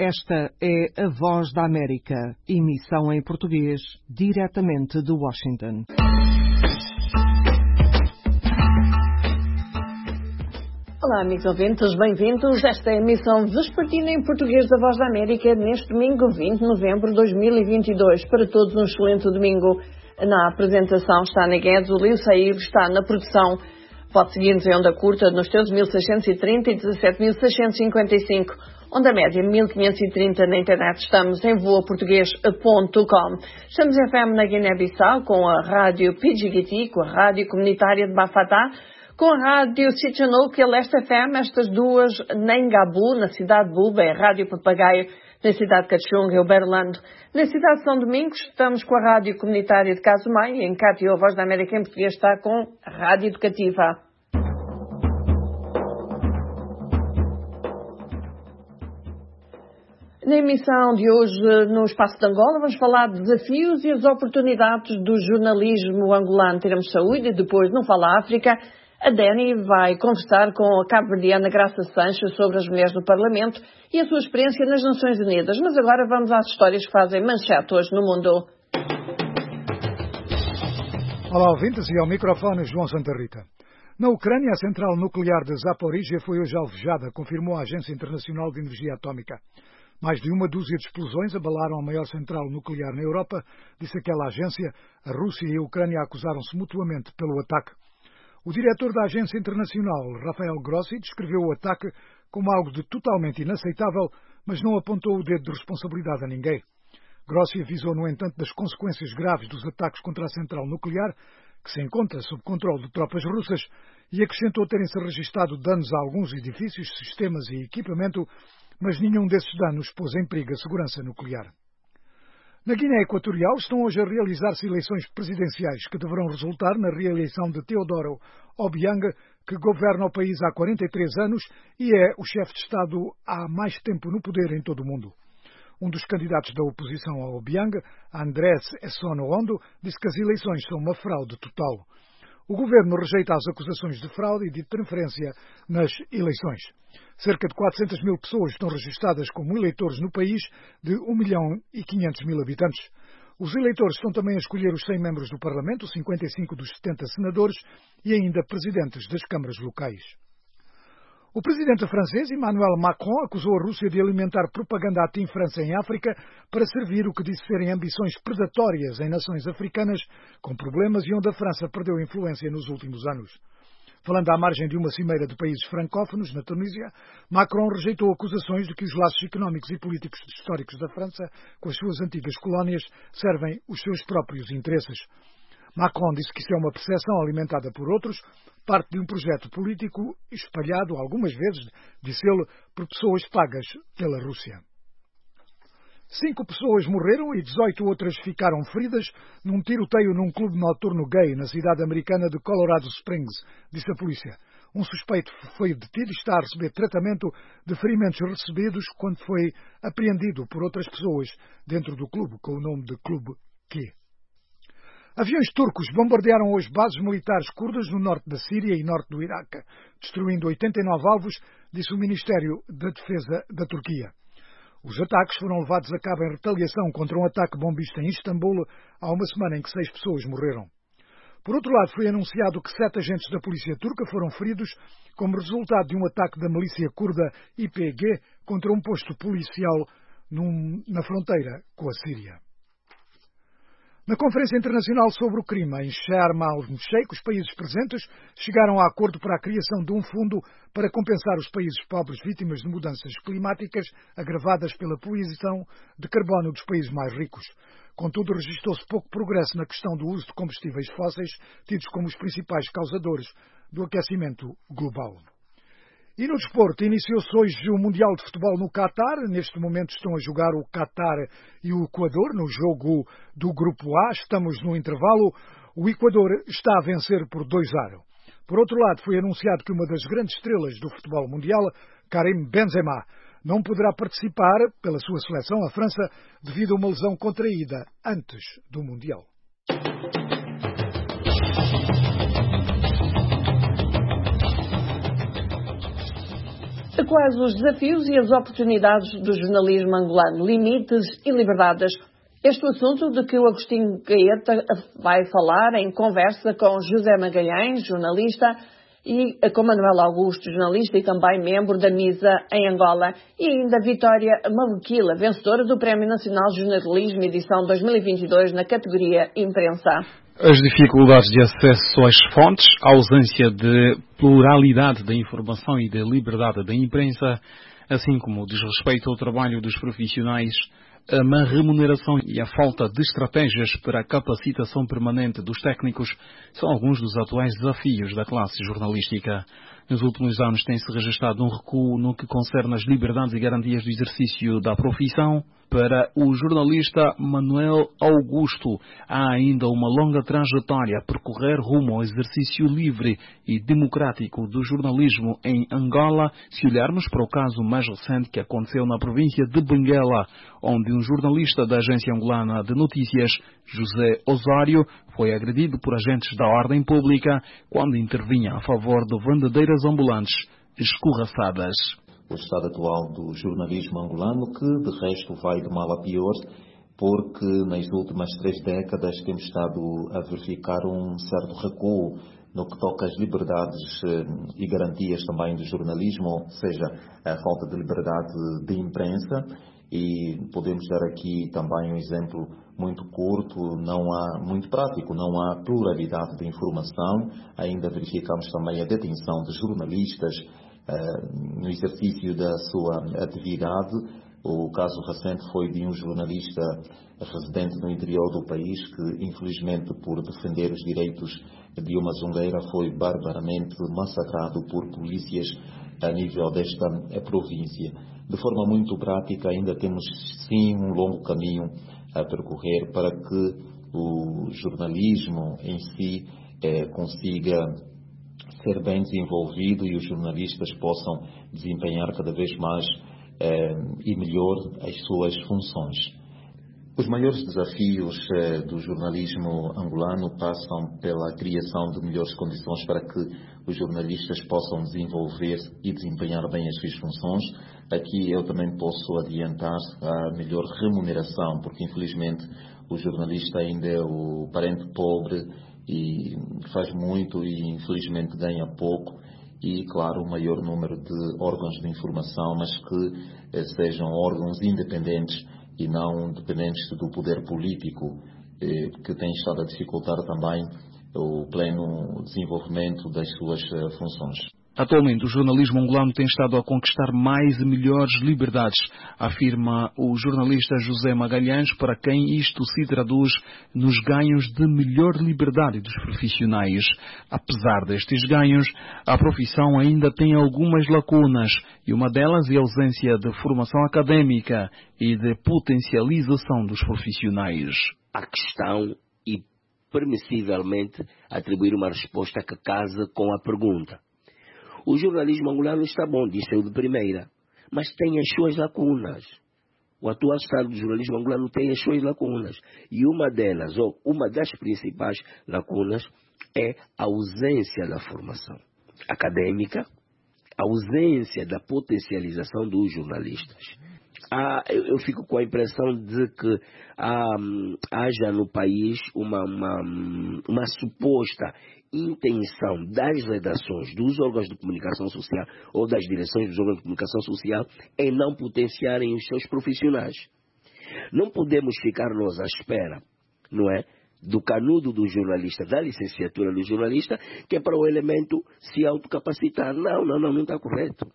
Esta é a Voz da América, emissão em português, diretamente de Washington. Olá, amigos ouvintes, bem-vindos. Esta é a emissão vespertina em português da Voz da América neste domingo, 20 de novembro de 2022. Para todos, um excelente domingo. Na apresentação está Ana Guedes, o Lio Sair está na produção. Pode seguir-nos em onda curta nos teus 1630 e 17.655, onda média 1530 na internet. Estamos em voaportuguês.com. Estamos em FM na Guiné-Bissau com a rádio Pidjigiti, com a rádio comunitária de Bafatá, com a rádio Sitchanouk e a Leste FM, estas duas na Ngabu, na cidade de Buba, é a rádio Papagaio, na cidade de Cachunga e Uberlândia. Na cidade de São Domingos estamos com a rádio comunitária de Casumai e em Cátia, a Voz da América em português está com a rádio educativa. Na emissão de hoje, no Espaço de Angola, vamos falar de desafios e as oportunidades do jornalismo angolano. Teremos saúde e depois, no Fala África, a Dani vai conversar com a cabo-verdiana Graça Sanches sobre as mulheres no Parlamento e a sua experiência nas Nações Unidas. Mas agora vamos às histórias que fazem manchete hoje no mundo. Olá, ouvintes, e ao microfone João Santa Rita. Na Ucrânia, a central nuclear de Zaporizhia foi hoje alvejada, confirmou a Agência Internacional de Energia Atómica. Mais de uma dúzia de explosões abalaram a maior central nuclear na Europa, disse aquela agência. A Rússia e a Ucrânia acusaram-se mutuamente pelo ataque. O diretor da agência internacional, Rafael Grossi, descreveu o ataque como algo de totalmente inaceitável, mas não apontou o dedo de responsabilidade a ninguém. Grossi avisou, no entanto, das consequências graves dos ataques contra a central nuclear, que se encontra sob controle de tropas russas, e acrescentou terem-se registado danos a alguns edifícios, sistemas e equipamento, mas nenhum desses danos pôs em perigo a segurança nuclear. Na Guiné Equatorial estão hoje a realizar-se eleições presidenciais que deverão resultar na reeleição de Teodoro Obiang, que governa o país há 43 anos e é o chefe de Estado há mais tempo no poder em todo o mundo. Um dos candidatos da oposição a Obiang, Andrés Essono Ondo, disse que as eleições são uma fraude total. O governo rejeita as acusações de fraude e de interferência nas eleições. Cerca de 400 mil pessoas estão registadas como eleitores no país de 1.500.000 habitantes. Os eleitores estão também a escolher os 100 membros do Parlamento, 55 dos 70 senadores e ainda presidentes das câmaras locais. O presidente francês, Emmanuel Macron, acusou a Rússia de alimentar propaganda anti-França em África para servir o que disse serem ambições predatórias em nações africanas com problemas e onde a França perdeu influência nos últimos anos. Falando à margem de uma cimeira de países francófonos, na Tunísia, Macron rejeitou acusações de que os laços económicos e políticos históricos da França com as suas antigas colónias servem os seus próprios interesses. Macron disse que isso é uma percepção alimentada por outros, parte de um projeto político espalhado algumas vezes, disse ele, por pessoas pagas pela Rússia. 5 pessoas morreram e 18 outras ficaram feridas num tiroteio num clube noturno gay na cidade americana de Colorado Springs, disse a polícia. Um suspeito foi detido e está a receber tratamento de ferimentos recebidos quando foi apreendido por outras pessoas dentro do clube, com o nome de Clube Q. Aviões turcos bombardearam hoje bases militares curdas no norte da Síria e norte do Iraque, destruindo 89 alvos, disse o Ministério da Defesa da Turquia. Os ataques foram levados a cabo em retaliação contra um ataque bombista em Istambul há uma semana em que 6 pessoas morreram. Por outro lado, foi anunciado que 7 agentes da polícia turca foram feridos como resultado de um ataque da milícia curda YPG contra um posto policial na fronteira com a Síria. Na Conferência Internacional sobre o Clima, em Sharm el-Sheikh, os países presentes chegaram a acordo para a criação de um fundo para compensar os países pobres vítimas de mudanças climáticas agravadas pela poluição de carbono dos países mais ricos. Contudo, registrou-se pouco progresso na questão do uso de combustíveis fósseis, tidos como os principais causadores do aquecimento global. E no desporto, iniciou-se hoje o Mundial de Futebol no Qatar. Neste momento estão a jogar o Qatar e o Equador no jogo do Grupo A. Estamos no intervalo. O Equador está a vencer por 2-0. Por outro lado, foi anunciado que uma das grandes estrelas do futebol mundial, Karim Benzema, não poderá participar pela sua seleção, a França, devido a uma lesão contraída antes do Mundial. Quais os desafios e as oportunidades do jornalismo angolano? Limites e liberdades? Este é o assunto de que o Agostinho Gaeta vai falar em conversa com José Magalhães, jornalista, e com Manuel Augusto, jornalista e também membro da MISA em Angola, e ainda Vitória Maluquila, vencedora do Prémio Nacional de Jornalismo edição 2022 na categoria Imprensa. As dificuldades de acesso às fontes, a ausência de pluralidade da informação e da liberdade da imprensa, assim como o desrespeito ao trabalho dos profissionais, a má remuneração e a falta de estratégias para a capacitação permanente dos técnicos são alguns dos atuais desafios da classe jornalística. Nos últimos anos tem-se registrado um recuo no que concerne às liberdades e garantias do exercício da profissão. Para o jornalista Manuel Augusto, há ainda uma longa trajetória a percorrer rumo ao exercício livre e democrático do jornalismo em Angola, se olharmos para o caso mais recente que aconteceu na província de Benguela, onde um jornalista da agência angolana de notícias, José Osório, foi agredido por agentes da ordem pública quando intervinha a favor de vendedeiras ambulantes escorraçadas. O estado atual do jornalismo angolano, que de resto vai de mal a pior, porque nas últimas 3 décadas temos estado a verificar um certo recuo no que toca às liberdades e garantias também do jornalismo, ou seja, a falta de liberdade de imprensa. E podemos dar aqui também um exemplo muito curto, muito prático, não há pluralidade de informação. Ainda verificamos também a detenção de jornalistas no exercício da sua atividade. O caso recente foi de um jornalista residente no interior do país que, infelizmente, por defender os direitos de uma zongueira, foi barbaramente massacrado por polícias a nível desta província. De forma muito prática, ainda temos sim um longo caminho a percorrer para que o jornalismo em si consiga ser bem desenvolvido e os jornalistas possam desempenhar cada vez mais e melhor as suas funções. Os maiores desafios do jornalismo angolano passam pela criação de melhores condições para que os jornalistas possam desenvolver e desempenhar bem as suas funções. Aqui eu também posso adiantar a melhor remuneração, porque infelizmente o jornalista ainda é o parente pobre e faz muito e infelizmente ganha pouco. E, claro, o maior número de órgãos de informação, mas que sejam órgãos independentes e não dependentes do poder político, que tem estado a dificultar também o pleno desenvolvimento das suas funções. Atualmente, o jornalismo angolano tem estado a conquistar mais e melhores liberdades, afirma o jornalista José Magalhães, para quem isto se traduz nos ganhos de melhor liberdade dos profissionais. Apesar destes ganhos, a profissão ainda tem algumas lacunas, e uma delas é a ausência de formação académica e de potencialização dos profissionais. A questão e, permissivelmente, atribuir uma resposta que casa com a pergunta. O jornalismo angolano está bom, disse eu de primeira, mas tem as suas lacunas. O atual estado do jornalismo angolano tem as suas lacunas. E uma delas, ou uma das principais lacunas, é a ausência da formação académica, a ausência da potencialização dos jornalistas. Eu fico com a impressão de que haja no país uma suposta intenção das redações dos órgãos de comunicação social ou das direções dos órgãos de comunicação social em não potenciarem os seus profissionais. Não podemos ficar nós à espera, não é, do canudo do jornalista, da licenciatura do jornalista, que é para o elemento se autocapacitar. Não está correto.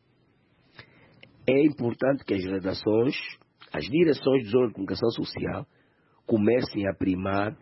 É importante que as redações, as direções dos órgãos de comunicação social comecem a primar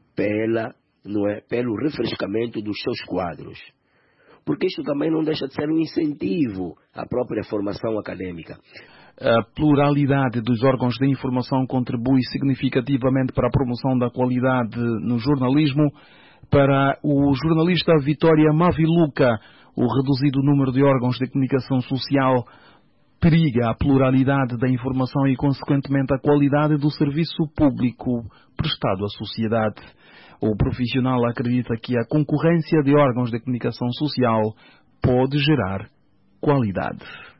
pelo refrescamento dos seus quadros. Porque isto também não deixa de ser um incentivo à própria formação académica. A pluralidade dos órgãos de informação contribui significativamente para a promoção da qualidade no jornalismo. Para o jornalista Vitória Maviluca, o reduzido número de órgãos de comunicação social periga a pluralidade da informação e, consequentemente, a qualidade do serviço público prestado à sociedade. O profissional acredita que a concorrência de órgãos de comunicação social pode gerar qualidade.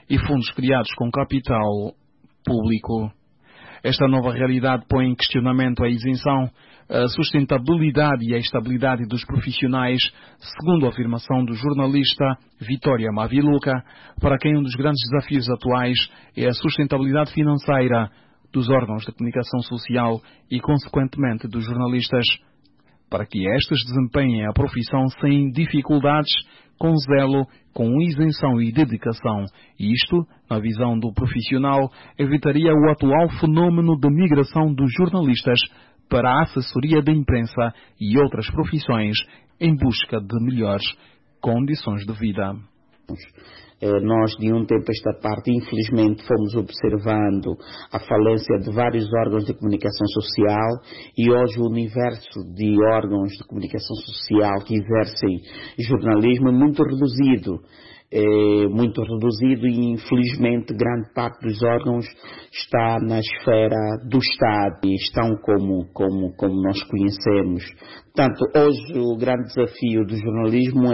e fundos criados com capital público. Esta nova realidade põe em questionamento a isenção, a sustentabilidade e a estabilidade dos profissionais, segundo a afirmação do jornalista Vitória Maviluca, para quem um dos grandes desafios atuais é a sustentabilidade financeira dos órgãos de comunicação social e, consequentemente, dos jornalistas, para que estes desempenhem a profissão sem dificuldades, com zelo, com isenção e dedicação. E isto, na visão do profissional, evitaria o atual fenômeno de migração dos jornalistas para a assessoria da imprensa e outras profissões em busca de melhores condições de vida. Nós, de um tempo a esta parte, infelizmente, fomos observando a falência de vários órgãos de comunicação social e hoje o universo de órgãos de comunicação social que exercem jornalismo é muito reduzido. E infelizmente grande parte dos órgãos está na esfera do Estado e estão como nós conhecemos. Portanto, hoje o grande desafio do jornalismo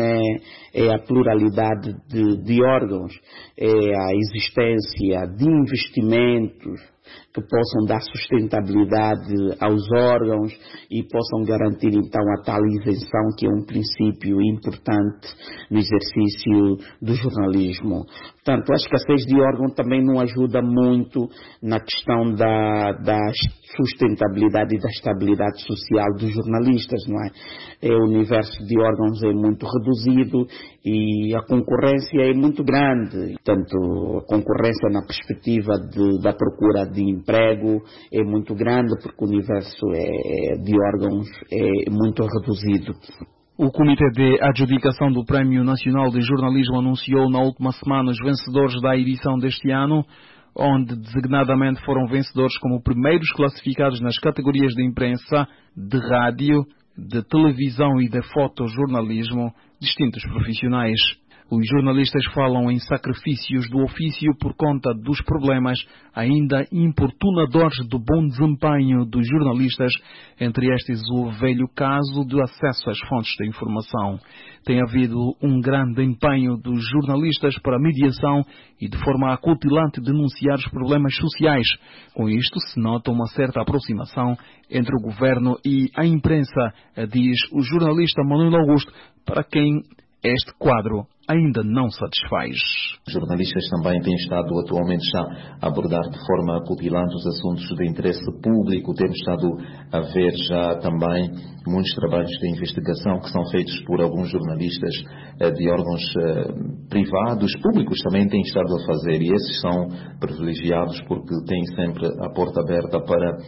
é a pluralidade de órgãos, é a existência de investimentos que possam dar sustentabilidade aos órgãos e possam garantir então a tal isenção que é um princípio importante no exercício do jornalismo. Portanto, a escassez de órgão também não ajuda muito na questão da sustentabilidade e da estabilidade social dos jornalistas, não é? O universo de órgãos é muito reduzido e a concorrência é muito grande. Portanto, a concorrência na perspectiva da procura de emprego é muito grande porque o universo de órgãos é muito reduzido. O Comitê de Adjudicação do Prémio Nacional de Jornalismo anunciou na última semana os vencedores da edição deste ano, onde designadamente foram vencedores como primeiros classificados nas categorias de imprensa, de rádio, de televisão e de fotojornalismo, distintos profissionais. Os jornalistas falam em sacrifícios do ofício por conta dos problemas ainda importunadores do bom desempenho dos jornalistas, entre estes o velho caso do acesso às fontes de informação. Tem havido um grande empenho dos jornalistas para a mediação e de forma acutilante denunciar os problemas sociais. Com isto se nota uma certa aproximação entre o governo e a imprensa, diz o jornalista Manuel Augusto, para quem este quadro ainda não satisfaz. Os jornalistas também têm estado atualmente já a abordar de forma acutilante os assuntos de interesse público. Temos estado a ver já também muitos trabalhos de investigação que são feitos por alguns jornalistas de órgãos privados, públicos também têm estado a fazer, e esses são privilegiados porque têm sempre a porta aberta para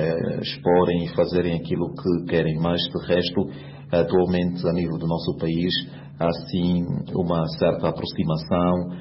exporem e fazerem aquilo que querem. Mas, de resto, atualmente, a nível do nosso país, há sim uma certa aproximação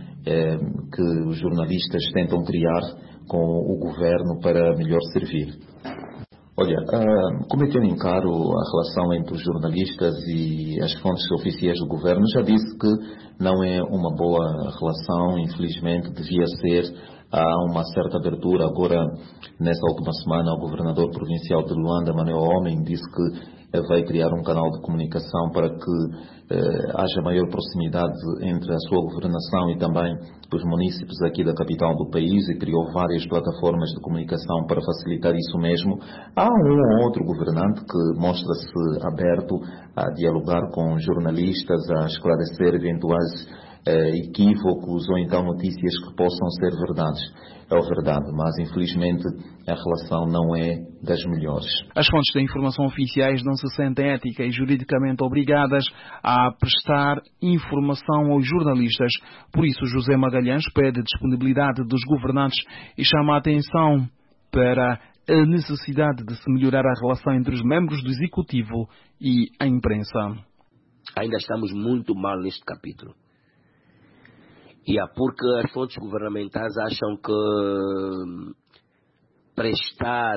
que os jornalistas tentam criar com o governo para melhor servir. Olha, como é que eu encaro a relação entre os jornalistas e as fontes oficiais do governo? Já disse que não é uma boa relação, infelizmente devia ser. Há uma certa abertura. Agora, nessa última semana, o governador provincial de Luanda, Manuel Homem, disse que vai criar um canal de comunicação para que haja maior proximidade entre a sua governação e também os munícipes aqui da capital do país, e criou várias plataformas de comunicação para facilitar isso mesmo. Há um ou outro governante que mostra-se aberto a dialogar com jornalistas, a esclarecer eventuais equívocos ou então notícias que possam ser verdades. É verdade, mas infelizmente a relação não é das melhores. As fontes de informação oficiais não se sentem ética e juridicamente obrigadas a prestar informação aos jornalistas. Por isso, José Magalhães pede disponibilidade dos governantes e chama a atenção para a necessidade de se melhorar a relação entre os membros do Executivo e a imprensa. Ainda estamos muito mal neste capítulo. Porque as fontes governamentais acham que prestar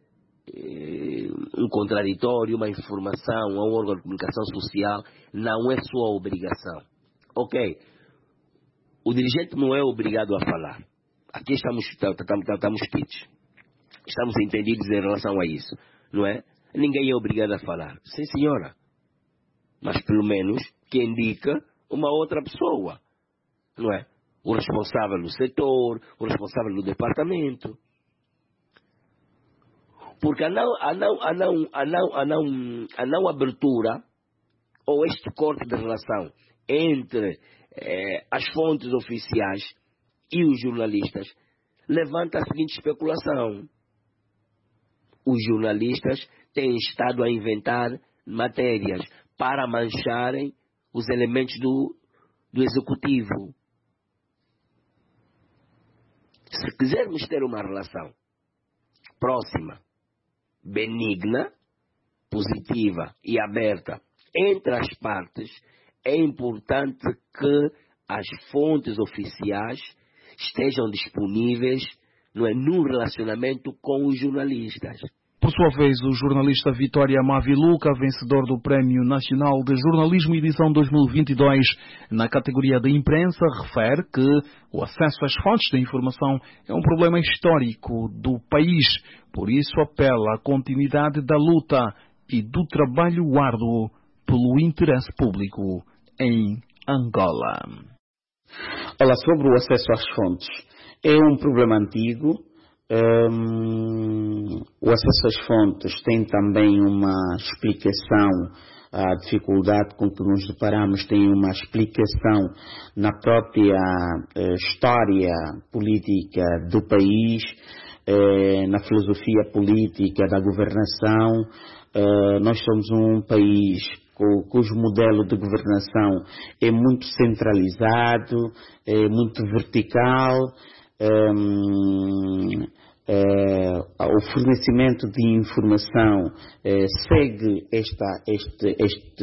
um contraditório, uma informação a um órgão de comunicação social não é sua obrigação. Ok, o dirigente não é obrigado a falar. Aqui estamos quites. Estamos entendidos em relação a isso, não é? Ninguém é obrigado a falar. Sim, senhora. Mas pelo menos que indica uma outra pessoa. Não é? o responsável do setor, o responsável do departamento. Porque a não abertura, ou este corte de relação entre as fontes oficiais e os jornalistas, levanta a seguinte especulação. Os jornalistas têm estado a inventar matérias para mancharem os elementos do executivo. Se quisermos ter uma relação próxima, benigna, positiva e aberta entre as partes, é importante que as fontes oficiais estejam disponíveis num relacionamento com os jornalistas. Por sua vez, o jornalista Vitória Maviluca, vencedor do Prémio Nacional de Jornalismo edição 2022 na categoria da imprensa, refere que o acesso às fontes de informação é um problema histórico do país. Por isso, apela à continuidade da luta e do trabalho árduo pelo interesse público em Angola. Olha, sobre o acesso às fontes, é um problema antigo. O acesso às fontes tem também uma explicação, a dificuldade com que nos deparamos tem uma explicação na própria história política do país, na filosofia política da governação. Nós somos um país cujo modelo de governação é muito centralizado, é muito vertical. O fornecimento de informação segue este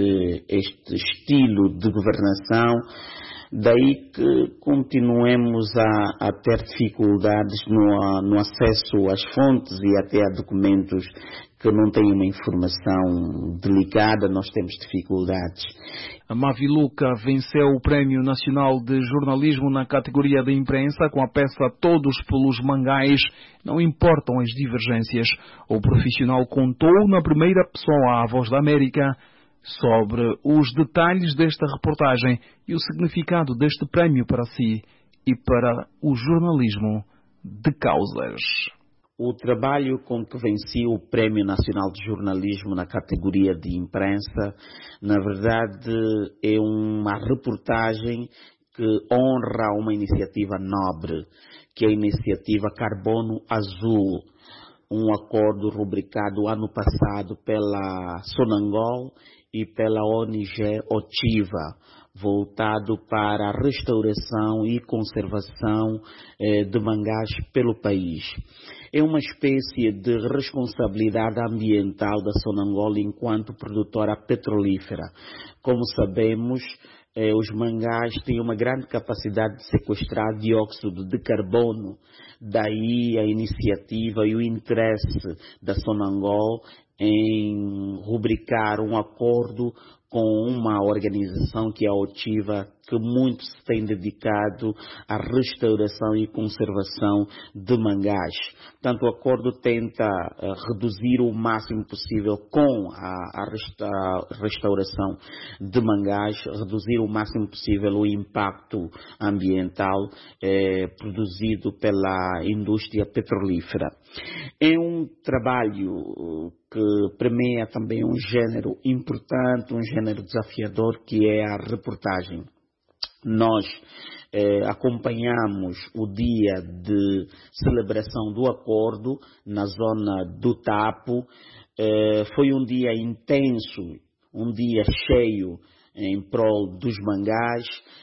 estilo de governação, daí que continuemos a ter dificuldades no acesso às fontes e até a documentos que não têm uma informação delicada, nós temos dificuldades. A Maviluca venceu o Prémio Nacional de Jornalismo na categoria da imprensa com a peça Todos pelos Mangais, não importam as divergências. O profissional contou na primeira pessoa à Voz da América sobre os detalhes desta reportagem e o significado deste prémio para si e para o jornalismo de causas. O trabalho com que venci o Prémio Nacional de Jornalismo na categoria de imprensa, na verdade, é uma reportagem que honra uma iniciativa nobre, que é a iniciativa Carbono Azul, um acordo rubricado ano passado pela Sonangol e pela ONG Otiva, voltado para a restauração e conservação de mangás pelo país. É uma espécie de responsabilidade ambiental da Sonangol enquanto produtora petrolífera. Como sabemos, os mangás têm uma grande capacidade de sequestrar dióxido de carbono, daí a iniciativa e o interesse da Sonangol em rubricar um acordo com uma organização que é a Otiva, que muito se tem dedicado à restauração e conservação de mangás. Portanto, o acordo tenta reduzir o máximo possível com a restauração de mangás, reduzir o máximo possível o impacto ambiental produzido pela indústria petrolífera. É um trabalho que permeia também um gênero importante, um gênero desafiador, que é a reportagem. Nós acompanhamos o dia de celebração do acordo na zona do Tapo. Foi um dia intenso, um dia cheio em prol dos mangás.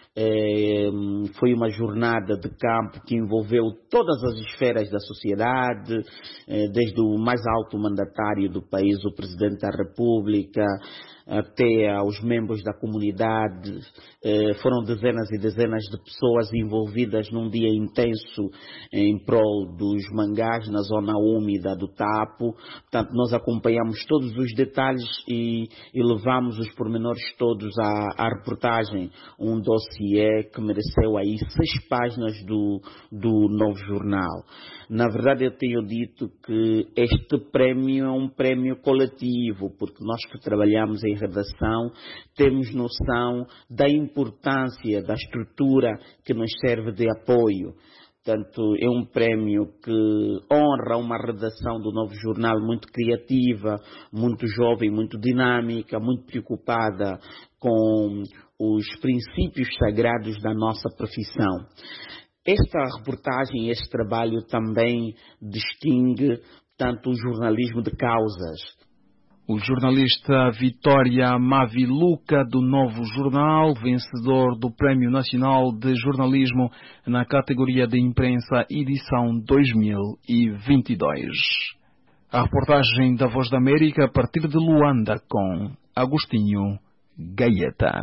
Foi uma jornada de campo que envolveu todas as esferas da sociedade, desde o mais alto mandatário do país, o Presidente da República, até aos membros da comunidade. Foram dezenas e dezenas de pessoas envolvidas num dia intenso em prol dos mangás na zona úmida do Tapo. Portanto, nós acompanhamos todos os detalhes e levamos os pormenores todos a reportagem, um dossiê que mereceu aí 6 páginas do Novo Jornal. Na verdade, eu tenho dito que este prémio é um prémio coletivo, porque nós que trabalhamos em redação temos noção da importância da estrutura que nos serve de apoio. Portanto, é um prémio que honra uma redação do Novo Jornal muito criativa, muito jovem, muito dinâmica, muito preocupada com os princípios sagrados da nossa profissão. Esta reportagem, este trabalho também distingue tanto o jornalismo de causas. O jornalista Vitória Maviluca, do Novo Jornal, vencedor do Prémio Nacional de Jornalismo na categoria de Imprensa, edição 2022. A reportagem da Voz da América a partir de Luanda com Agostinho Gaeta.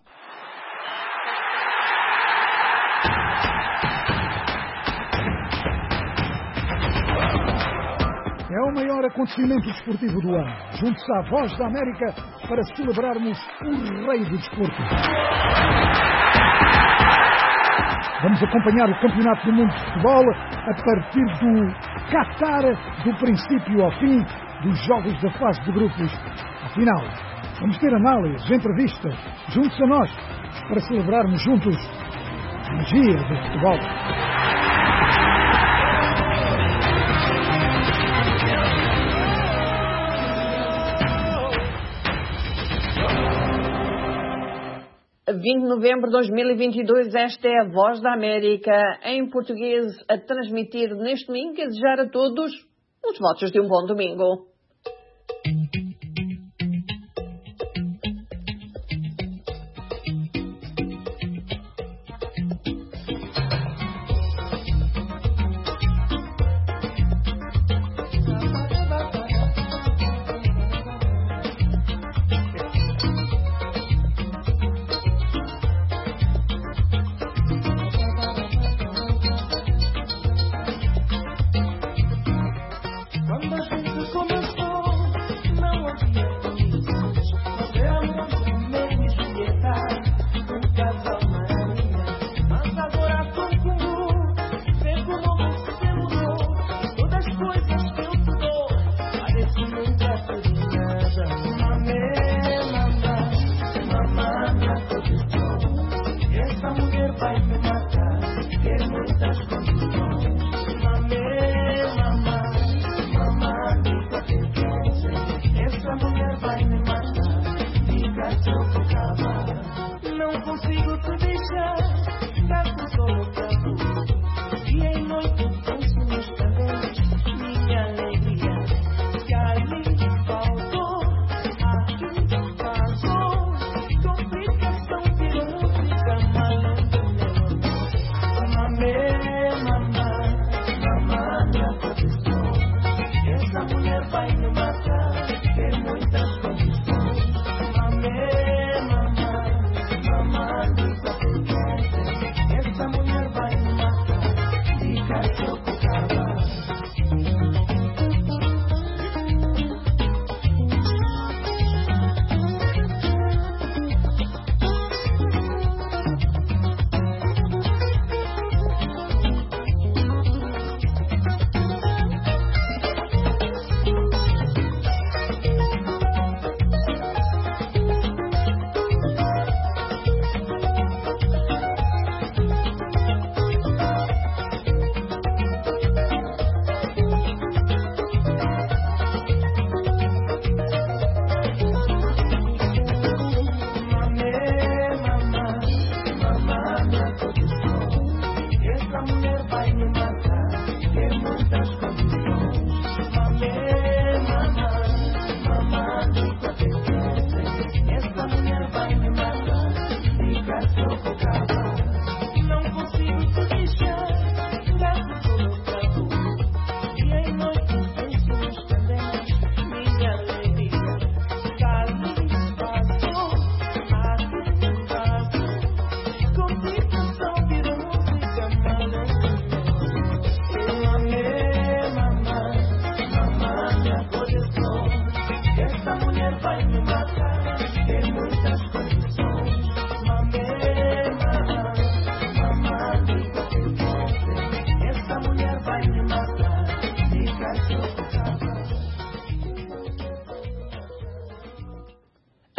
É o maior acontecimento desportivo do ano. Junte-se à Voz da América para celebrarmos o rei do desporto. Vamos acompanhar o Campeonato do Mundo de Futebol a partir do Qatar, do princípio ao fim, dos jogos da fase de grupos ao final. Vamos ter análises, entrevistas. Junte-se a nós para celebrarmos juntos a magia do futebol. A 20 de novembro de 2022, esta é a Voz da América, em português, a transmitir neste domingo e a desejar a todos os votos de um bom domingo. Essa mulher vai me matar, tem muitas condições.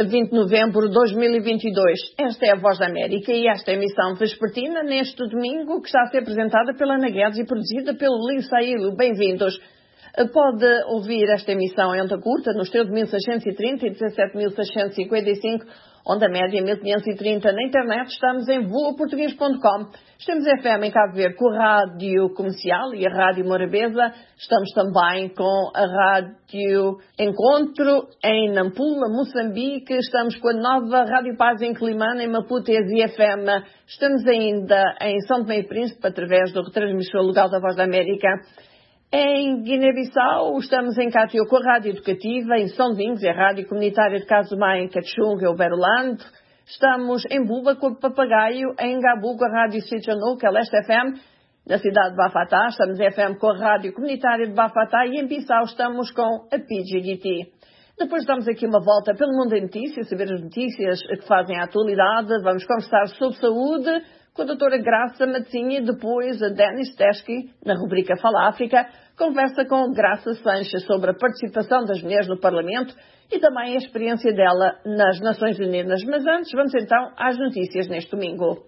20 de novembro de 2022. Esta é a Voz da América e esta é a emissão vespertina neste domingo que está a ser apresentada pela Ana Guedes e produzida pelo Lin Saílo. Bem-vindos. Pode ouvir esta emissão em onda curta nos 13.630 e 17.655, onda média 1530. Na internet estamos em voaportuguês.com. Estamos em FM em Cabo Verde com a Rádio Comercial e a Rádio Morabeza. Estamos também com a Rádio Encontro em Nampula, Moçambique. Estamos com a nova Rádio Paz em Climana, em Maputo e FM. Estamos ainda em São Tomé e Príncipe através do retransmissor local da Voz da América. Em Guiné-Bissau, estamos em Catió com a Rádio Educativa, em São Domingos, a Rádio Comunitária de Casumai, em Cachunga, o Berolando. Estamos em Buba com o Papagaio, em Gabu com a Rádio Sitchanou, que é Leste FM, na cidade de Bafatá. Estamos em FM com a Rádio Comunitária de Bafatá e em Bissau estamos com a PGDT. Depois damos aqui uma volta pelo mundo da notícia, saber as notícias que fazem a atualidade. Vamos conversar sobre saúde com a doutora Graça Matzinha e depois a Denis Teschke, na rubrica Fala África, conversa com Graça Sanches sobre a participação das mulheres no Parlamento e também a experiência dela nas Nações Unidas. Mas antes, vamos então às notícias neste domingo.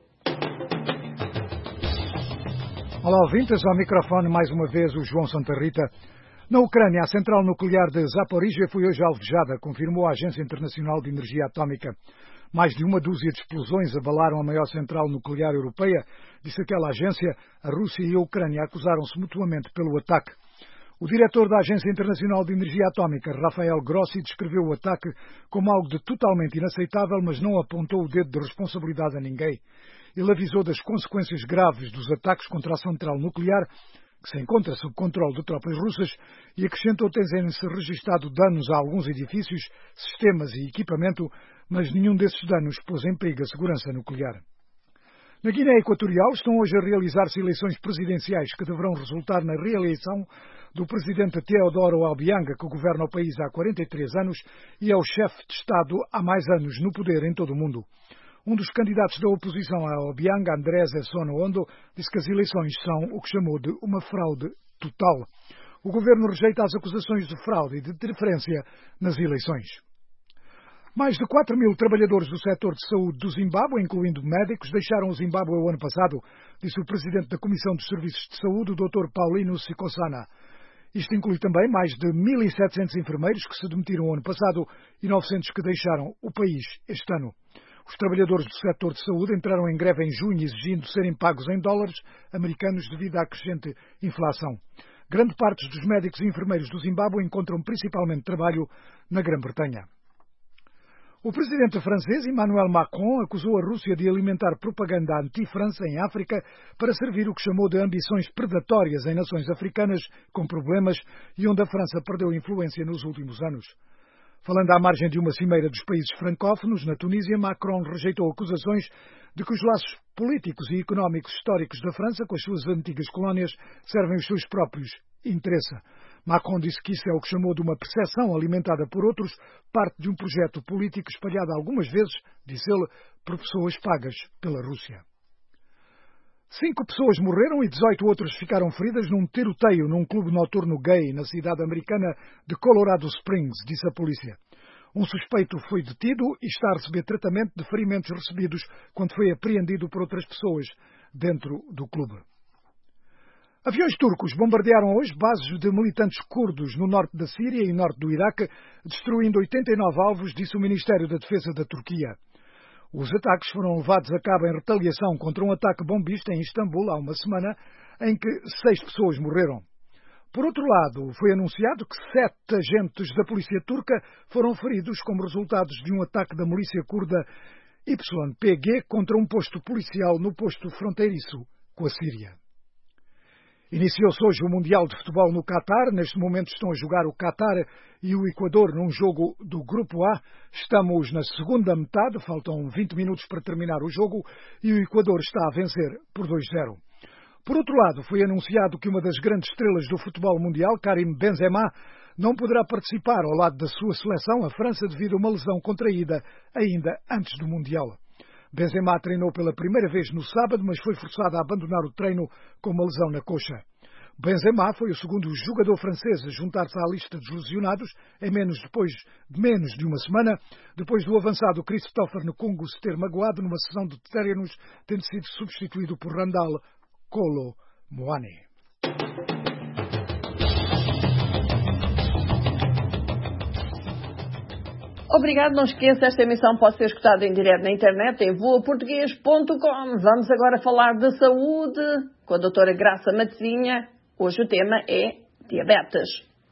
Olá, ouvintes, ao microfone mais uma vez o João Santa Rita. Na Ucrânia, a central nuclear de Zaporizhia foi hoje alvejada, confirmou a Agência Internacional de Energia Atómica. Mais de uma dúzia de explosões abalaram a maior central nuclear europeia, disse aquela agência. A Rússia e a Ucrânia acusaram-se mutuamente pelo ataque. O diretor da Agência Internacional de Energia Atómica, Rafael Grossi, descreveu o ataque como algo de totalmente inaceitável, mas não apontou o dedo de responsabilidade a ninguém. Ele avisou das consequências graves dos ataques contra a central nuclear, que se encontra sob controle de tropas russas, e acrescentou que terem-se registado danos a alguns edifícios, sistemas e equipamento, mas nenhum desses danos pôs em perigo a segurança nuclear. Na Guiné Equatorial estão hoje a realizar-se eleições presidenciais que deverão resultar na reeleição do presidente Teodoro Obiang, que governa o país há 43 anos e é o chefe de Estado há mais anos no poder em todo o mundo. Um dos candidatos da oposição a Obiang, Andrés Essono Ondo, disse que as eleições são o que chamou de uma fraude total. O governo rejeita as acusações de fraude e de interferência nas eleições. Mais de 4 mil trabalhadores do setor de saúde do Zimbábue, incluindo médicos, deixaram o Zimbábue o ano passado, disse o presidente da Comissão dos Serviços de Saúde, o Dr. Paulino Sikosana. Isto inclui também mais de 1.700 enfermeiros que se demitiram o ano passado e 900 que deixaram o país este ano. Os trabalhadores do setor de saúde entraram em greve em junho exigindo serem pagos em dólares americanos devido à crescente inflação. Grande parte dos médicos e enfermeiros do Zimbábue encontram principalmente trabalho na Grã-Bretanha. O presidente francês Emmanuel Macron acusou a Rússia de alimentar propaganda anti-França em África para servir o que chamou de ambições predatórias em nações africanas com problemas e onde a França perdeu influência nos últimos anos. Falando à margem de uma cimeira dos países francófonos, na Tunísia, Macron rejeitou acusações de que os laços políticos e económicos históricos da França com as suas antigas colónias servem os seus próprios interesses. Macron disse que isso é o que chamou de uma percepção alimentada por outros, parte de um projeto político espalhado algumas vezes, disse ele, por pessoas pagas pela Rússia. 5 pessoas morreram e 18 outras ficaram feridas num tiroteio num clube noturno gay na cidade americana de Colorado Springs, disse a polícia. Um suspeito foi detido e está a receber tratamento de ferimentos recebidos quando foi apreendido por outras pessoas dentro do clube. Aviões turcos bombardearam hoje bases de militantes curdos no norte da Síria e norte do Iraque, destruindo 89 alvos, disse o Ministério da Defesa da Turquia. Os ataques foram levados a cabo em retaliação contra um ataque bombista em Istambul há uma semana, em que 6 pessoas morreram. Por outro lado, foi anunciado que 7 agentes da polícia turca foram feridos como resultados de um ataque da milícia curda YPG contra um posto policial no posto fronteiriço com a Síria. Iniciou-se hoje o Mundial de Futebol no Catar. Neste momento estão a jogar o Catar e o Equador num jogo do Grupo A. Estamos na segunda metade, faltam 20 minutos para terminar o jogo e o Equador está a vencer por 2-0. Por outro lado, foi anunciado que uma das grandes estrelas do futebol mundial, Karim Benzema, não poderá participar ao lado da sua seleção, a França, devido a uma lesão contraída ainda antes do Mundial. Benzema treinou pela primeira vez no sábado, mas foi forçado a abandonar o treino com uma lesão na coxa. Benzema foi o segundo jogador francês a juntar-se à lista dos lesionados em menos de uma semana, depois do avançado Christopher Nkunku se ter magoado numa sessão de treinos, tendo sido substituído por Randal Kolo Muani. Obrigado, não esqueça, esta emissão pode ser escutada em direto na internet em voaportuguês.com. Vamos agora falar de saúde com a doutora Graça Matezinha. Hoje o tema é diabetes.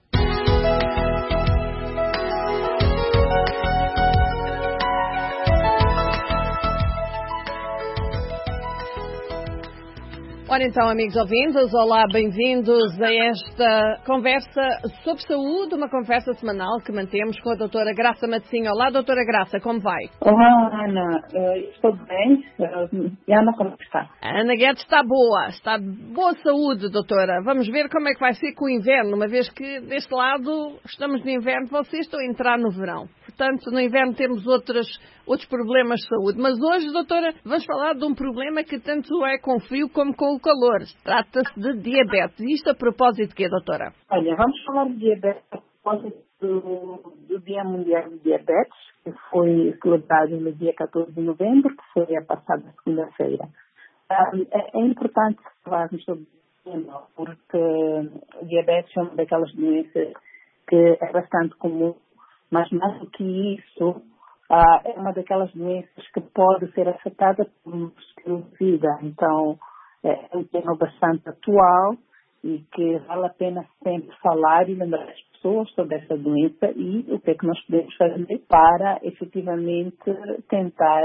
Ora então, amigos ouvintes, olá, bem-vindos a esta conversa sobre saúde, uma conversa semanal que mantemos com a doutora Graça Matezinha. Olá, doutora Graça, como vai? Olá, Ana, estou bem. E Ana, como está? A Ana Guedes está boa saúde, doutora. Vamos ver como é que vai ser com o inverno, uma vez que deste lado estamos no inverno, vocês estão a entrar no verão. Portanto, no inverno temos outros problemas de saúde. Mas hoje, doutora, vamos falar de um problema que tanto é com o frio como com o calor. Trata-se de diabetes. Isto a propósito de quê, doutora? Olha, vamos falar de diabetes a propósito do Dia Mundial de Diabetes, que foi celebrado no dia 14 de novembro, que foi a passada segunda-feira. É importante falarmos sobre o tema, porque diabetes é uma daquelas doenças que é bastante comum, mas mais do que isso, é uma daquelas doenças que pode ser afetada por um estilo de vida. Então, é um tema bastante atual e que vale a pena sempre falar e lembrar as pessoas sobre essa doença e o que é que nós podemos fazer para, efetivamente, tentar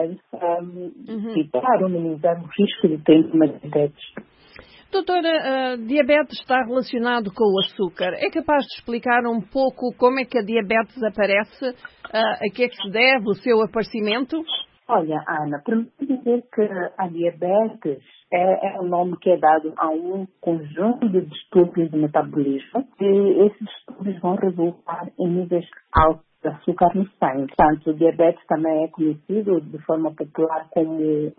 evitar ou minimizar o risco de ter uma diabetes. Doutora, diabetes está relacionado com o açúcar. É capaz de explicar um pouco como é que a diabetes aparece, a que é que se deve o seu aparecimento? Olha, Ana, primeiro dizer que a diabetes é um nome que é dado a um conjunto de distúrbios de metabolismo e esses distúrbios vão resultar em níveis altos de açúcar no sangue. Portanto, o diabetes também é conhecido de forma popular como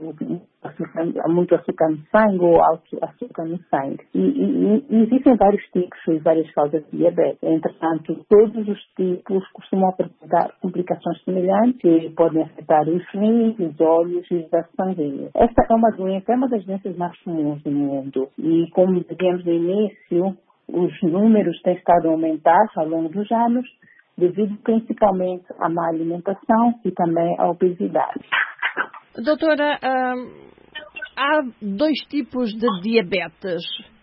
muito açúcar no sangue ou alto açúcar no sangue. E existem vários tipos e várias causas de diabetes. Entretanto, todos os tipos costumam apresentar complicações semelhantes que podem afetar os rins, os olhos e os vasos sanguíneos. Esta é uma das doenças mais comuns do mundo. E como dizemos no início, os números têm estado a aumentar ao longo dos anos, devido principalmente à má alimentação e também à obesidade. Doutora, há dois tipos de diabetes.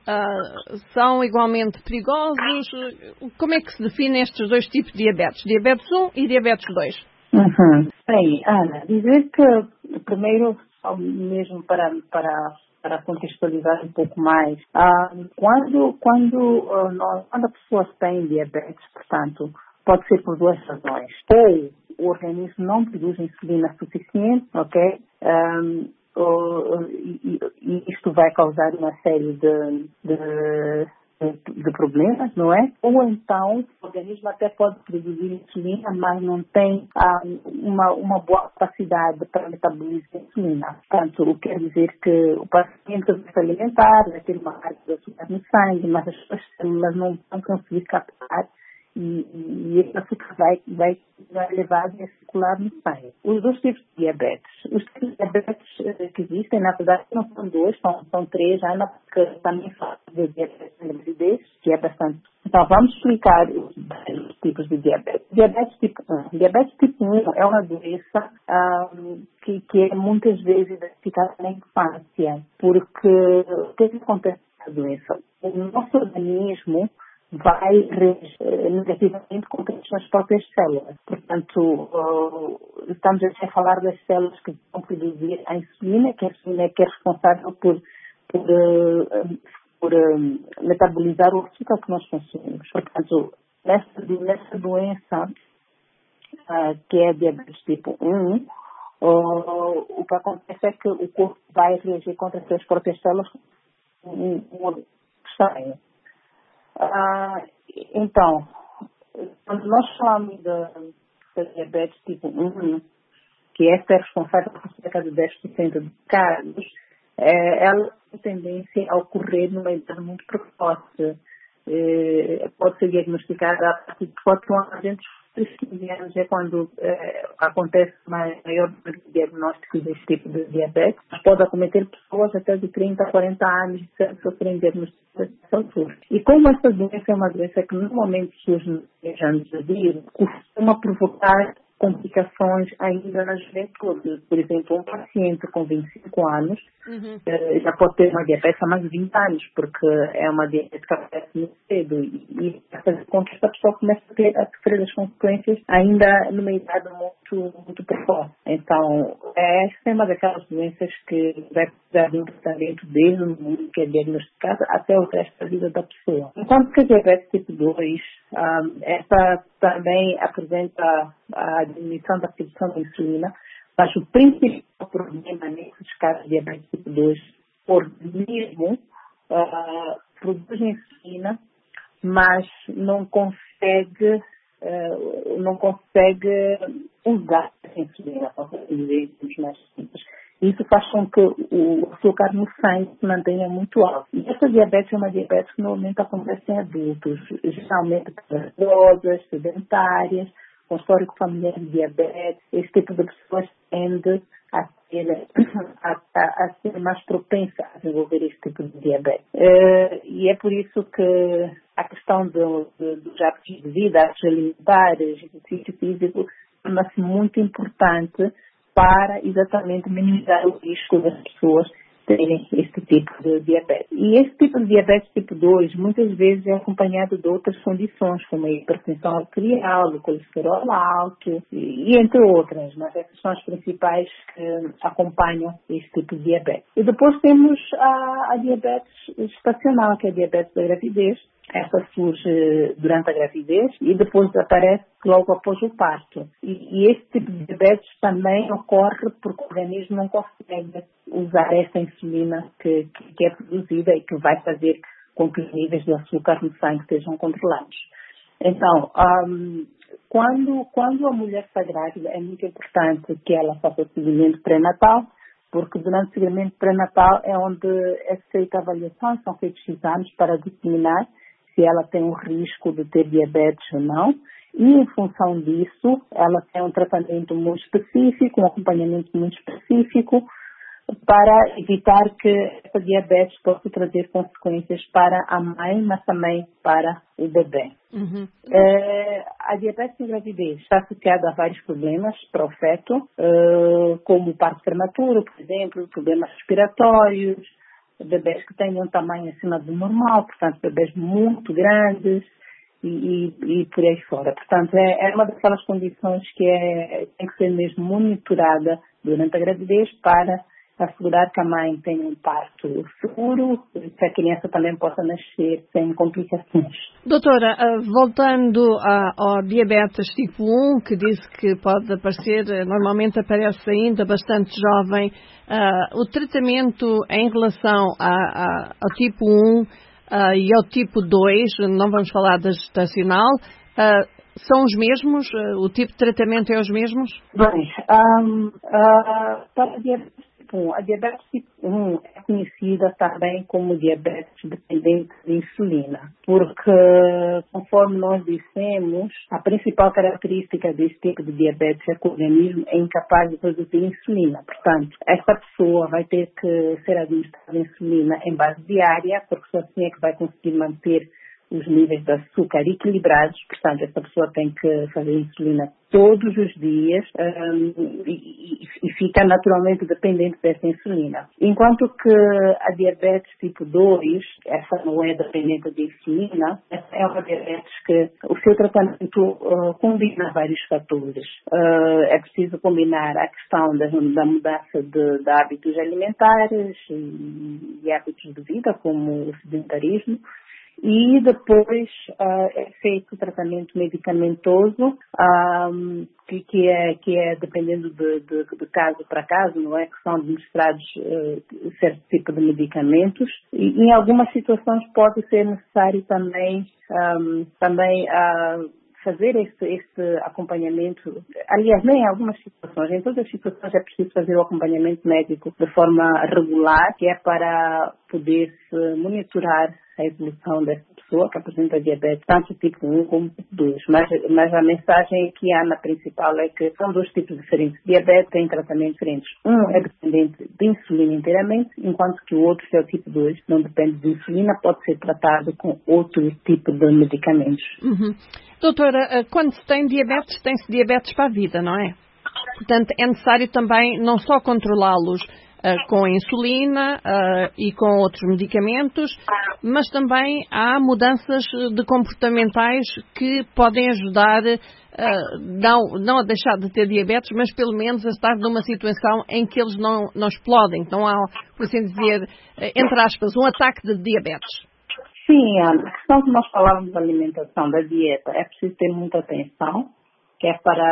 São igualmente perigosos? Como é que se definem estes dois tipos de diabetes? Diabetes 1 e diabetes 2? Bem, Ana, dizer que primeiro, só mesmo para contextualizar um pouco mais, quando a pessoa tem diabetes, portanto, pode ser por duas razões. Ou o organismo não produz insulina suficiente, ok? E isto vai causar uma série de problemas, não é? Ou então o organismo até pode produzir insulina, mas não tem uma boa capacidade para metabolizar a insulina. Portanto, o que quer dizer que o paciente vai se alimentar, vai ter uma carga de açúcar no sangue, mas as suas células não vão conseguir captar e esse açúcar vai levar a circular no sangue. Os dois tipos de diabetes. Os tipos de diabetes que existem, na verdade, não são dois, são três, Ana, porque também fala de diabetes de gravidez, que é bastante. Então, vamos explicar os tipos de diabetes. Diabetes tipo 1. Diabetes tipo 1 é uma doença que é muitas vezes identificada na infância, porque o que acontece com a doença? O nosso organismo vai reagir negativamente contra as suas próprias células. Portanto, estamos a falar das células que vão produzir a insulina, que a insulina é responsável por metabolizar o açúcar que nós consumimos. Portanto, nessa doença, que é a diabetes tipo 1, o que acontece é que o corpo vai reagir contra as suas próprias células estranho. Então, quando nós falamos da diabetes tipo 1, que esta é responsável por cerca de 10% de casos, ela tendência a ocorrer numa idade muito precoce. Pode ser diagnosticada a partir de 4 anos, entre os 15 anos é quando acontece maior diagnóstico deste tipo de diabetes. Pode acometer pessoas até de 30 a 40 anos de sofrerem diagnóstico dessa altura. E como essa doença é uma doença que normalmente surge nos 10 anos de vida, costuma provocar complicações ainda na juventude. Por exemplo, um paciente com 25 anos já pode ter uma diabetes há mais de 20 anos, porque é uma diabetes que acontece muito cedo e fazer com que essa pessoa comece a sofrer as consequências ainda numa idade muito precoce. Então, essa é uma daquelas doenças que vai precisar de um tratamento desde o momento que é diagnosticada até o resto da vida da pessoa. Enquanto que a diabetes tipo 2, essa também apresenta a diminuição da produção da insulina, mas o principal problema nesses casos de diabetes tipo 2, o organismo produz insulina, mas não consegue usar essa insulina, para dizer mais simples. Isso faz com que o açúcar no sangue se mantenha muito alto. E essa diabetes é uma diabetes que normalmente acontece em adultos, geralmente idosas, sedentárias, com histórico familiar de diabetes. Esse tipo de pessoas tende a ser mais propensa a desenvolver esse tipo de diabetes. E é por isso que a questão dos hábitos de vida, hábitos alimentares, exercício físico, torna-se muito importante para exatamente minimizar o risco das pessoas terem este tipo de diabetes. E este tipo de diabetes tipo 2 muitas vezes é acompanhado de outras condições, como a hipertensão arterial, o colesterol alto e entre outras, mas essas são as principais que acompanham este tipo de diabetes. E depois temos a diabetes gestacional, que é a diabetes da gravidez. Essa surge durante a gravidez e depois aparece logo após o parto. E este tipo de diabetes também ocorre porque o organismo não consegue usar essa insulina que é produzida e que vai fazer com que os níveis de açúcar no sangue sejam controlados. Então, quando a mulher está grávida, é muito importante que ela faça o seguimento pré-natal, porque durante o seguimento pré-natal é onde é feita a avaliação, são feitos exames para determinar se ela tem um risco de ter diabetes ou não, e em função disso, ela tem um tratamento muito específico, um acompanhamento muito específico, para evitar que essa diabetes possa trazer consequências para a mãe, mas também para o bebê. A diabetes em gravidez está associada a vários problemas para o feto, como o parto prematuro, por exemplo, problemas respiratórios, bebês que têm um tamanho acima do normal, portanto, bebês muito grandes e por aí fora. Portanto, é uma daquelas condições que tem que ser mesmo monitorada durante a gravidez para assegurar que a mãe tenha um parto seguro, que a criança também possa nascer sem complicações. Doutora, voltando ao diabetes tipo 1, que disse que pode aparecer, normalmente aparece ainda bastante jovem, o tratamento em relação ao tipo 1 e ao tipo 2, não vamos falar da gestacional, são os mesmos? O tipo de tratamento é os mesmos? Bem, para a diabetes tipo 1, a diabetes tipo 1 é conhecida também como diabetes dependente de insulina, porque, conforme nós dissemos, a principal característica desse tipo de diabetes é que o organismo é incapaz de produzir insulina. Portanto, esta pessoa vai ter que ser administrada insulina em base diária, porque só assim é que vai conseguir manter os níveis de açúcar equilibrados. Portanto, essa pessoa tem que fazer insulina todos os dias e fica naturalmente dependente dessa insulina. Enquanto que a diabetes tipo 2, essa não é dependente de insulina, essa é uma diabetes que o seu tratamento combina vários fatores. É preciso combinar a questão da mudança de hábitos alimentares e hábitos de vida, como o sedentarismo, e depois é feito o tratamento medicamentoso, que é dependendo de caso para caso, não é? Que são administrados certo tipo de medicamentos. E em algumas situações pode ser necessário também fazer este acompanhamento, aliás, nem em algumas situações, em todas as situações é preciso fazer o acompanhamento médico de forma regular, que é para poder-se monitorar a evolução dessa pessoa que apresenta diabetes, tanto tipo 1 como tipo 2. Mas a mensagem aqui, Ana, principal é que são 2 tipos diferentes de diabetes, têm tratamentos diferentes. Um é dependente de insulina inteiramente, enquanto que o outro, que é o tipo 2, não depende de insulina, pode ser tratado com outro tipo de medicamentos. Uhum. Doutora, quando se tem diabetes, tem-se diabetes para a vida, não é? Portanto, é necessário também não só controlá-los com a insulina e com outros medicamentos, mas também há mudanças de comportamentais que podem ajudar não a deixar de ter diabetes, mas pelo menos a estar numa situação em que eles não explodem. Então há, por assim dizer, entre aspas, um ataque de diabetes. Sim, Ana. A questão que nós falávamos da alimentação, da dieta, é preciso ter muita atenção, que é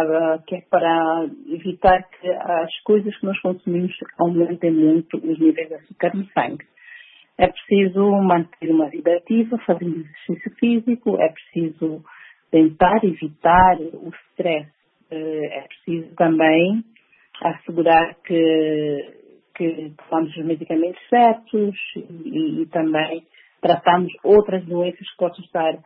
para evitar que as coisas que nós consumimos aumentem muito os níveis de açúcar no sangue. É preciso manter uma vida ativa, fazer exercício físico, é preciso tentar evitar o stress. É preciso também assegurar que tomamos os medicamentos certos e também tratamos outras doenças que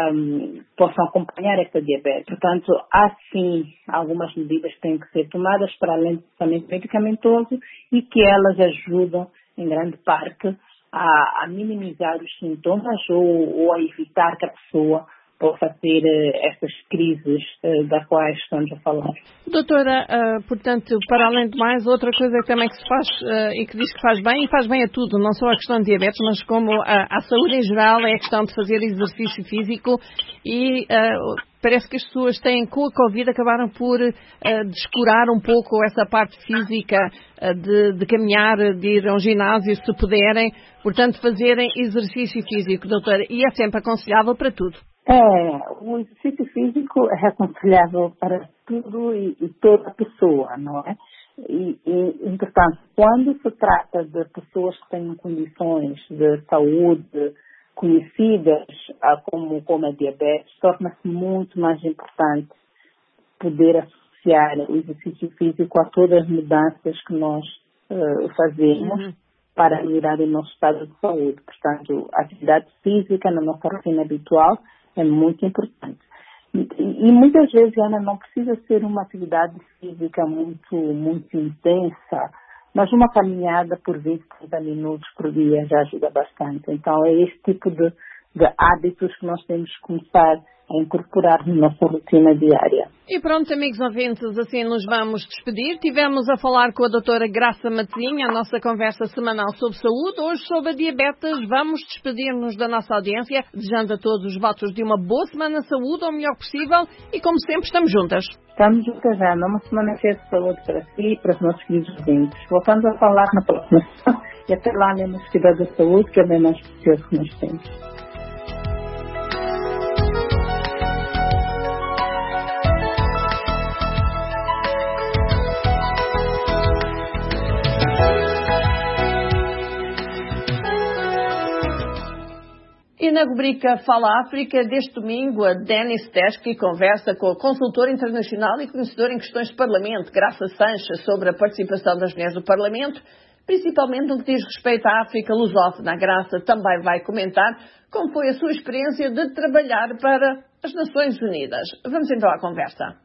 possam acompanhar esta diabetes. Portanto, há sim algumas medidas que têm que ser tomadas para além do tratamento medicamentoso e que elas ajudam, em grande parte, a minimizar os sintomas ou a evitar que a pessoa possa ter estas crises das quais estamos a falar. Doutora, portanto, para além de mais, outra coisa também que se faz e que diz que faz bem, e faz bem a tudo, não só a questão de diabetes, mas como a saúde em geral, é a questão de fazer exercício físico e parece que as pessoas com a Covid acabaram por descurar um pouco essa parte física de caminhar, de ir a um ginásio, se puderem, portanto, fazerem exercício físico, doutora, e é sempre aconselhável para tudo. O exercício físico é aconselhável para tudo e toda pessoa, não é? Entretanto, quando se trata de pessoas que têm condições de saúde conhecidas, como a diabetes, torna-se muito mais importante poder associar o exercício físico a todas as mudanças que nós fazemos para melhorar o nosso estado de saúde. Portanto, a atividade física na nossa rotina habitual é muito importante. E muitas vezes, Ana, não precisa ser uma atividade física muito intensa, mas uma caminhada por 20, 30 minutos por dia já ajuda bastante. Então, é esse tipo de hábitos que nós temos que começar a incorporar na nossa rotina diária. E pronto, amigos ouvintes, assim nos vamos despedir. Tivemos a falar com a doutora Graça Matezinha, a nossa conversa semanal sobre saúde. Hoje sobre a diabetes. Vamos despedir-nos da nossa audiência, desejando a todos os votos de uma boa semana de saúde, ao melhor possível. E como sempre, estamos juntas. Estamos juntas, Ana. Uma semana cheia de saúde para si e para os nossos queridos ouvintes. Voltamos a falar na próxima semana. E até lá, mesmo a cuidar da saúde, que é bem mais precioso que nós temos. E na rubrica Fala África, deste domingo, a Dennis Teske conversa com a consultora internacional e conhecedora em questões de Parlamento, Graça Sanches, sobre a participação das mulheres no Parlamento, principalmente no que diz respeito à África lusófona. A Graça também vai comentar como foi a sua experiência de trabalhar para as Nações Unidas. Vamos então à conversa.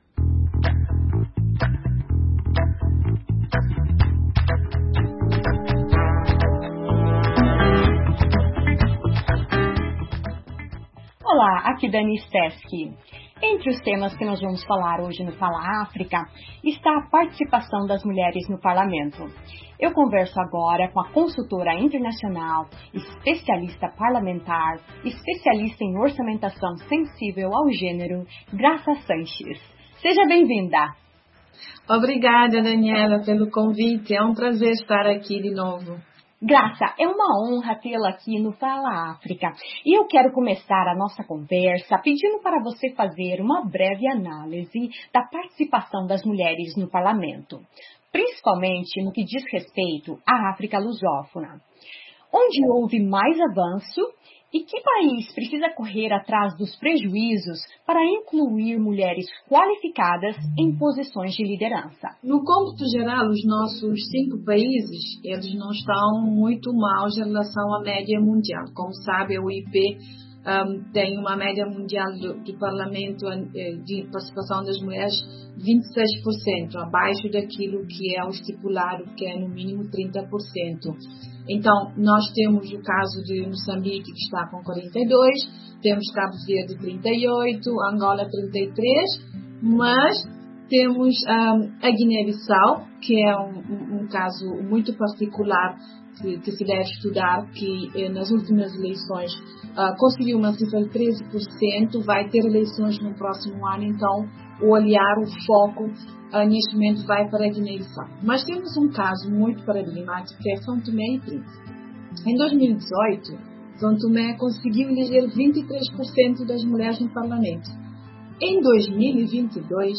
Olá, aqui Dani Steski. Entre os temas que nós vamos falar hoje no Fala África está a participação das mulheres no parlamento. Eu converso agora com a consultora internacional, especialista parlamentar, especialista em orçamentação sensível ao gênero, Graça Sanches. Seja bem-vinda. Obrigada, Daniela, pelo convite. É um prazer estar aqui de novo. Graça, é uma honra tê-la aqui no Fala África. E eu quero começar a nossa conversa pedindo para você fazer uma breve análise da participação das mulheres no parlamento, principalmente no que diz respeito à África lusófona, onde houve mais avanço E que país precisa correr atrás dos prejuízos para incluir mulheres qualificadas em posições de liderança? No cômputo geral, os nossos 5 países, eles não estão muito maus em relação à média mundial. Como sabe, a UIP tem uma média mundial do parlamento de participação das mulheres 26%, abaixo daquilo que é o estipulado, que é no mínimo 30%. Então, nós temos o caso de Moçambique, que está com 42%, temos Cabo Verde 38%, Angola 33%, mas temos a Guiné-Bissau, que é um caso muito particular que se deve estudar, que nas últimas eleições conseguiu uma cifra de 13%, vai ter eleições no próximo ano, então o olhar, o foco neste momento vai para a Guiné-Bissau. Mas temos um caso muito paradigmático, que é São Tomé e Príncipe. Em 2018, São Tomé conseguiu eleger 23% das mulheres no parlamento. Em 2022,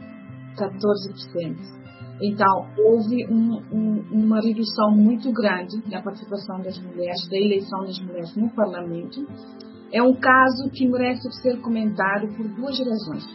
14%. Então, houve uma redução muito grande da participação das mulheres, da eleição das mulheres no parlamento. É um caso que merece ser comentado por 2 razões.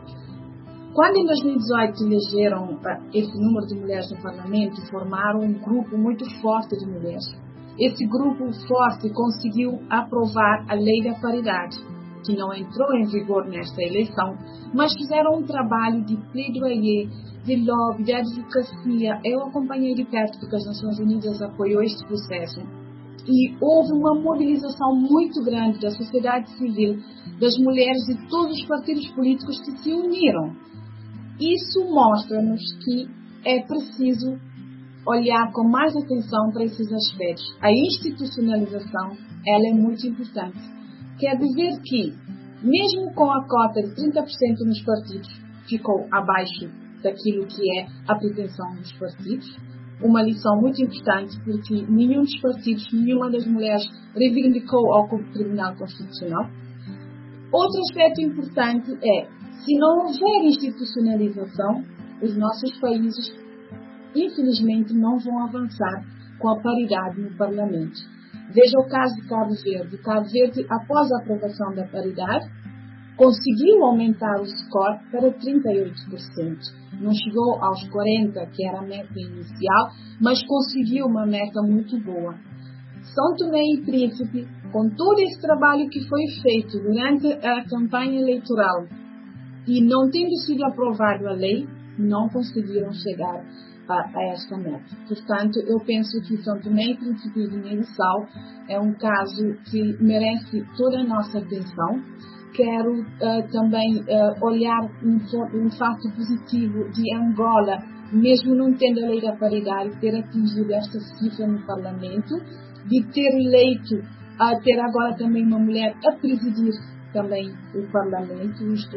Quando em 2018 elegeram esse número de mulheres no parlamento, formaram um grupo muito forte de mulheres. Esse grupo forte conseguiu aprovar a lei da paridade, que não entrou em vigor nesta eleição, mas fizeram um trabalho de plaidoyer, de lobby, de advocacia. Eu acompanhei de perto, porque as Nações Unidas apoiou este processo. E houve uma mobilização muito grande da sociedade civil, das mulheres de todos os partidos políticos que se uniram. Isso mostra-nos que é preciso olhar com mais atenção para esses aspectos. A institucionalização, ela é muito importante. Quer dizer que, mesmo com a cota de 30% nos partidos, ficou abaixo daquilo que é a pretensão dos partidos. Uma lição muito importante, porque nenhum dos partidos, nenhuma das mulheres reivindicou ao Tribunal Constitucional. Outro aspecto importante é, se não houver institucionalização, os nossos países, infelizmente, não vão avançar com a paridade no parlamento. Veja o caso de Cabo Verde. Cabo Verde, após a aprovação da paridade, conseguiu aumentar o score para 38%. Não chegou aos 40%, que era a meta inicial, mas conseguiu uma meta muito boa. São Tomé e Príncipe, com todo esse trabalho que foi feito durante a campanha eleitoral e não tendo sido aprovado a lei, não conseguiram chegar a esta meta. Portanto, eu penso que São Tomé e Príncipe e Guiné-Bissau é um caso que merece toda a nossa atenção. Quero também olhar um fato positivo de Angola, mesmo não tendo a lei da paridade, ter atingido esta cifra no parlamento, de ter eleito, ter agora também uma mulher a presidir também o parlamento. Isto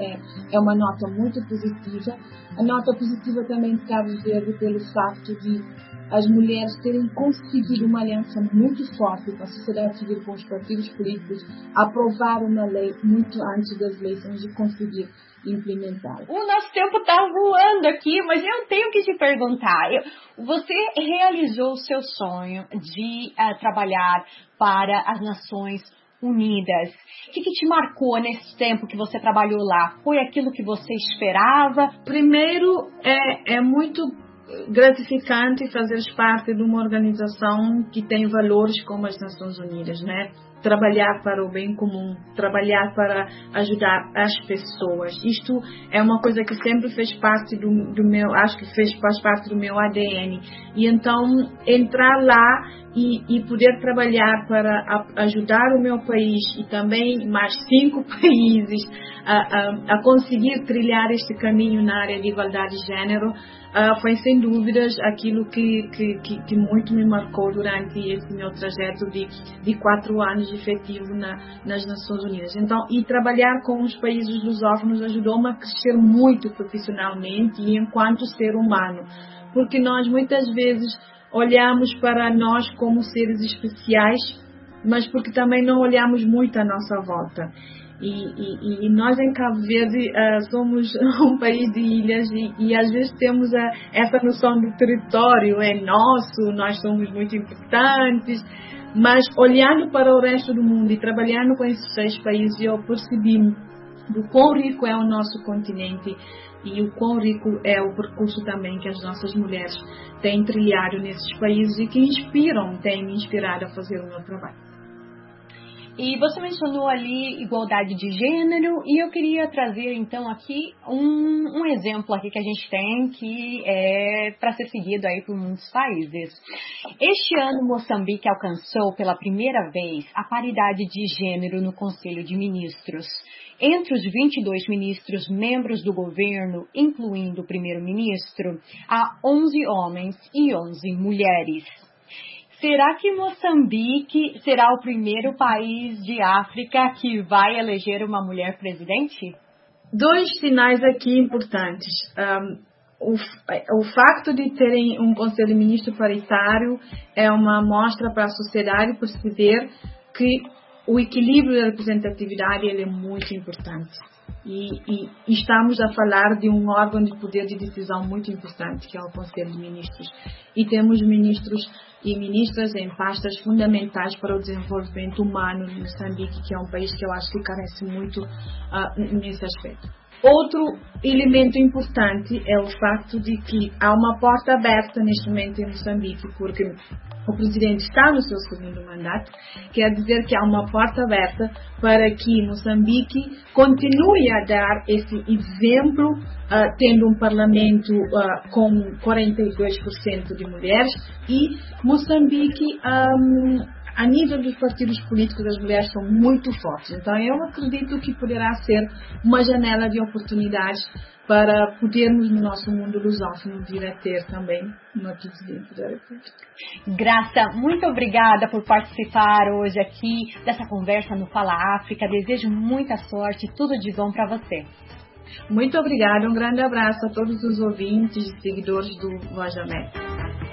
é uma nota muito positiva. A nota positiva também de Cabo Verde pelo facto de as mulheres terem conseguido uma aliança muito forte com a sociedade civil, com os partidos políticos, aprovar uma lei muito antes das eleições e conseguir implementá-la. O nosso tempo está voando aqui, mas eu tenho que te perguntar. Você realizou o seu sonho de trabalhar para as Nações Unidas. O que te marcou nesse tempo que você trabalhou lá? Foi aquilo que você esperava? Primeiro, é muito gratificante fazer parte de uma organização que tem valores como as Nações Unidas, né? Trabalhar para o bem comum, trabalhar para ajudar as pessoas. Isto é uma coisa que sempre fez parte do meu, acho que faz parte do meu ADN. E então, entrar lá e poder trabalhar para ajudar o meu país e também mais 5 países a conseguir trilhar este caminho na área de igualdade de género, foi sem dúvidas aquilo que muito me marcou durante esse meu trajeto de 4 anos efetivo nas Nações Unidas. Então, e trabalhar com os países lusófonos ajudou-me a crescer muito profissionalmente e enquanto ser humano, porque nós muitas vezes olhamos para nós como seres especiais, mas porque também não olhamos muito à nossa volta. E nós em Cabo Verde somos um país de ilhas e às vezes temos essa noção do território é nosso, nós somos muito importantes, Mas olhando para o resto do mundo e trabalhando com esses 6 países, eu percebi do quão rico é o nosso continente e o quão rico é o percurso também que as nossas mulheres têm trilhado nesses países e que têm me inspirado a fazer o meu trabalho. E você mencionou ali igualdade de gênero e eu queria trazer então aqui um exemplo aqui que a gente tem que é para ser seguido aí por muitos países. Este ano Moçambique alcançou pela primeira vez a paridade de gênero no Conselho de Ministros. Entre os 22 ministros membros do governo, incluindo o primeiro-ministro, há 11 homens e 11 mulheres. Será que Moçambique será o primeiro país de África que vai eleger uma mulher presidente? 2 sinais aqui importantes. O facto de terem um Conselho de Ministros paritário é uma mostra para a sociedade perceber que o equilíbrio da representatividade ele é muito importante. E estamos a falar de um órgão de poder de decisão muito importante, que é o Conselho de Ministros. E temos ministros e ministras em pastas fundamentais para o desenvolvimento humano em Moçambique, que é um país que eu acho que carece muito nesse aspecto. Outro elemento importante é o facto de que há uma porta aberta neste momento em Moçambique, porque o presidente está no seu segundo mandato, quer dizer que há uma porta aberta para que Moçambique continue a dar esse exemplo, tendo um parlamento com 42% de mulheres e Moçambique, a nível dos partidos políticos, as mulheres são muito fortes. Então, eu acredito que poderá ser uma janela de oportunidades para podermos, no nosso mundo lusófono, vir a ter também uma presidente da República. Graça, muito obrigada por participar hoje aqui dessa conversa no Fala África. Desejo muita sorte e tudo de bom para você. Muito obrigada, um grande abraço a todos os ouvintes e seguidores do Voz da América.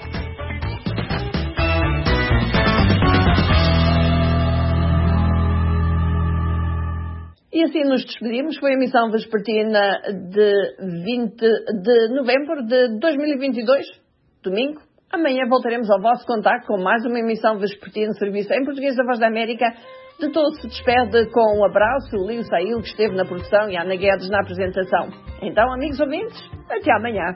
E assim nos despedimos. Foi a emissão vespertina de 20 de novembro de 2022, domingo. Amanhã voltaremos ao vosso contacto com mais uma emissão vespertina de serviço em português da Voz da América. De todos se despede com um abraço, o Lio Sail, que esteve na produção, e a Ana Guedes na apresentação. Então, amigos ouvintes, até amanhã.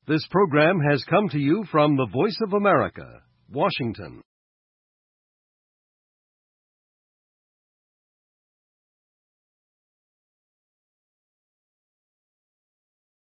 This program has come to you from the Voice of America, Washington.